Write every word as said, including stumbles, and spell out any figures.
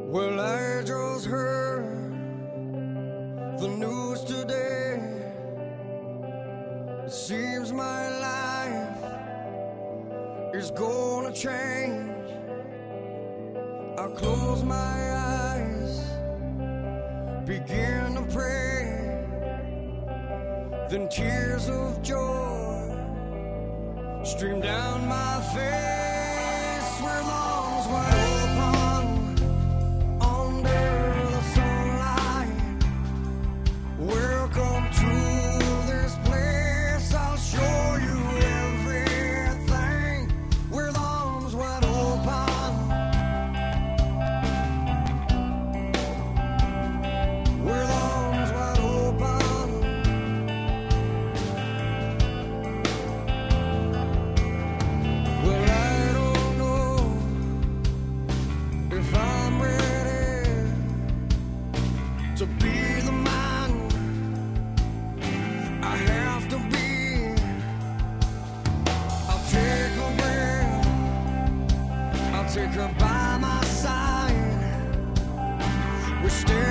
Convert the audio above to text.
Well, I just heard the news today. It seems my life is gonna change. I close my eyes, begin to pray, then tears of joy stream down my face. Where lungs wide open under the sunlight. Welcome to this place, I'll show you everything. With arms wide open, with arms wide open. Well, I don't know if I'm ready to be the man I have to be. I'll take a breath, I'll take her by my side. We stare